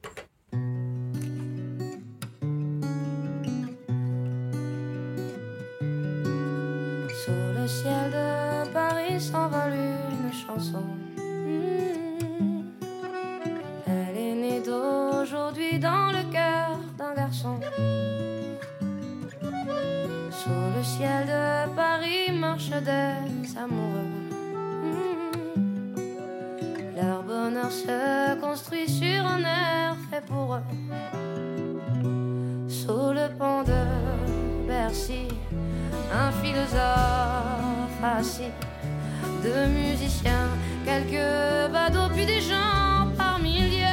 Sur le ciel de Paris s'envole une chanson. Mmh. Elle est née d'aujourd'hui dans le cœur d'un garçon. Sur le ciel de Paris marchent des amoureux. Leur bonheur se construit sur un air fait pour eux. Sous le pont de Bercy, un philosophe assis, deux musiciens, quelques badauds, puis des gens par milliers.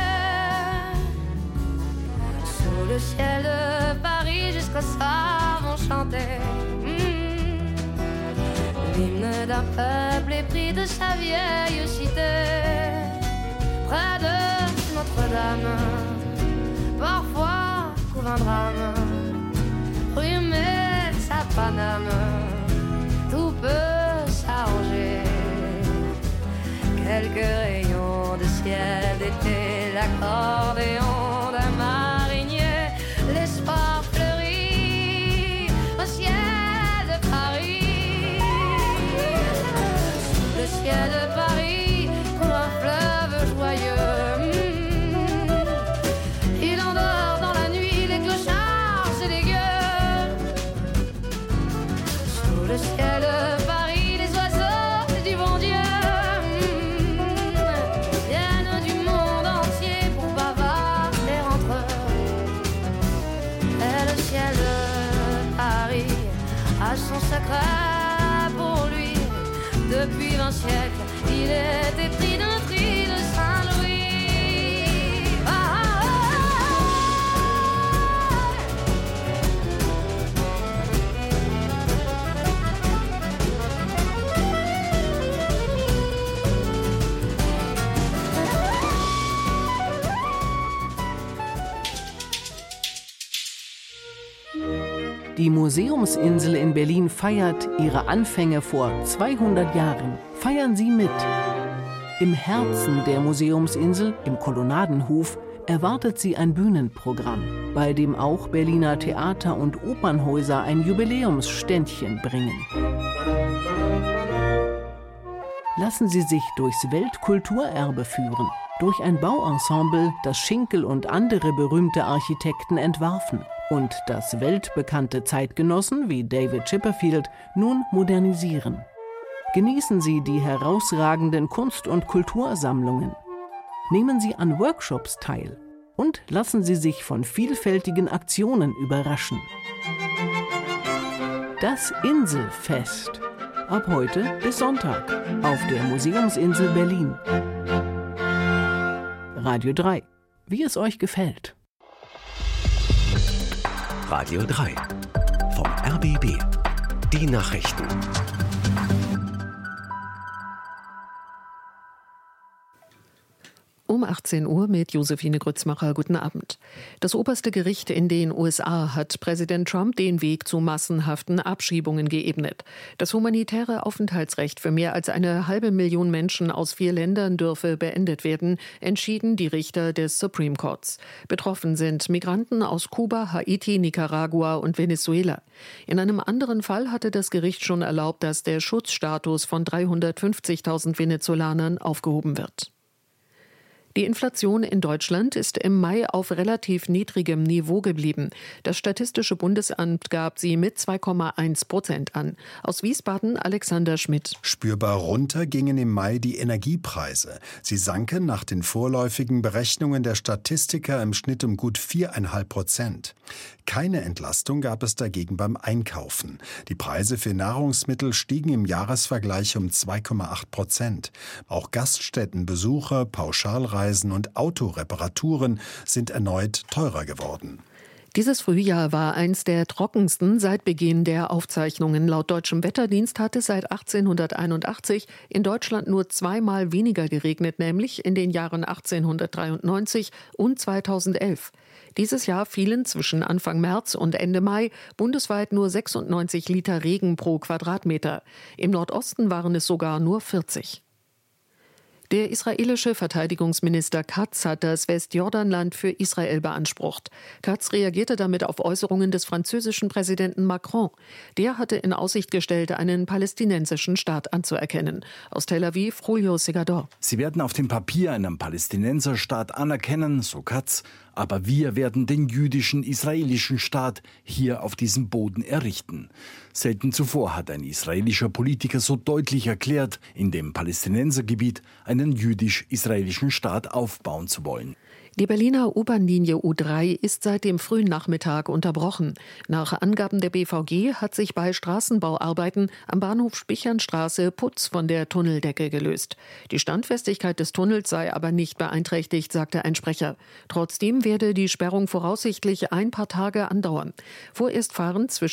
Sous le ciel de Paris, jusqu'au soir vont chanter mmh. l'hymne d'un peuple épris de sa vieille cité. Près de Notre-Dame, parfois couvre un drame. Rue Metz à Paname, tout peut s'arranger. Quelques rayons de ciel d'été, l'accordéon d'un marinier, l'espoir fleurit au ciel de Paris. Le ciel de Paris coule un fleuve joyeux. Mmh. Il endort dans la nuit les clochards et les gueux. Sous le ciel de Paris, les oiseaux du bon Dieu mmh. viennent du monde entier pour bavarder entre eux. Et le ciel de Paris a son secret pour lui. Depuis vingt siècles, il est épris d'un tri de Saint-Louis. Ah, ah, Die Museumsinsel in Berlin feiert ihre Anfänge vor zweihundert Jahren. Feiern Sie mit! Im Herzen der Museumsinsel, im Kolonnadenhof, erwartet Sie ein Bühnenprogramm, bei dem auch Berliner Theater und Opernhäuser ein Jubiläumsständchen bringen. Lassen Sie sich durchs Weltkulturerbe führen, durch ein Bauensemble, das Schinkel und andere berühmte Architekten entwarfen und das weltbekannte Zeitgenossen wie David Chipperfield nun modernisieren. Genießen Sie die herausragenden Kunst- und Kultursammlungen. Nehmen Sie an Workshops teil und lassen Sie sich von vielfältigen Aktionen überraschen. Das Inselfest. Ab heute bis Sonntag auf der Museumsinsel Berlin. Radio drei. Wie es euch gefällt. Radio drei. Vom R B B. Die Nachrichten. Um achtzehn Uhr mit Josephine Grützmacher. Guten Abend. Das oberste Gericht in den U S A hat Präsident Trump den Weg zu massenhaften Abschiebungen geebnet. Das humanitäre Aufenthaltsrecht für mehr als eine halbe Million Menschen aus vier Ländern dürfe beendet werden, entschieden die Richter des Supreme Courts. Betroffen sind Migranten aus Kuba, Haiti, Nicaragua und Venezuela. In einem anderen Fall hatte das Gericht schon erlaubt, dass der Schutzstatus von dreihundertfünfzigtausend Venezolanern aufgehoben wird. Die Inflation in Deutschland ist im Mai auf relativ niedrigem Niveau geblieben. Das Statistische Bundesamt gab sie mit zwei Komma eins Prozent an. Aus Wiesbaden Alexander Schmidt. Spürbar runter gingen im Mai die Energiepreise. Sie sanken nach den vorläufigen Berechnungen der Statistiker im Schnitt um gut vier Komma fünf Prozent. Keine Entlastung gab es dagegen beim Einkaufen. Die Preise für Nahrungsmittel stiegen im Jahresvergleich um zwei Komma acht Prozent. Auch Gaststättenbesuche, Pauschalreisen und Autoreparaturen sind erneut teurer geworden. Dieses Frühjahr war eins der trockensten seit Beginn der Aufzeichnungen. Laut Deutschem Wetterdienst hat es seit achtzehnhunderteinundachtzig in Deutschland nur zweimal weniger geregnet, nämlich in den Jahren achtzehnhundertdreiundneunzig und zweitausendelf. Dieses Jahr fielen zwischen Anfang März und Ende Mai bundesweit nur sechsundneunzig Liter Regen pro Quadratmeter. Im Nordosten waren es sogar nur vierzig. Der israelische Verteidigungsminister Katz hat das Westjordanland für Israel beansprucht. Katz reagierte damit auf Äußerungen des französischen Präsidenten Macron. Der hatte in Aussicht gestellt, einen palästinensischen Staat anzuerkennen. Aus Tel Aviv, Julio Segador. Sie werden auf dem Papier einen Palästinenserstaat anerkennen, so Katz, aber wir werden den jüdischen israelischen Staat hier auf diesem Boden errichten. Selten zuvor hat ein israelischer Politiker so deutlich erklärt, in dem Palästinensergebiet einen jüdisch-israelischen Staat aufbauen zu wollen. Die Berliner U-Bahn-Linie U drei ist seit dem frühen Nachmittag unterbrochen. Nach Angaben der B V G hat sich bei Straßenbauarbeiten am Bahnhof Spichernstraße Putz von der Tunneldecke gelöst. Die Standfestigkeit des Tunnels sei aber nicht beeinträchtigt, sagte ein Sprecher. Trotzdem werde die Sperrung voraussichtlich ein paar Tage andauern. Vorerst fahren zwischen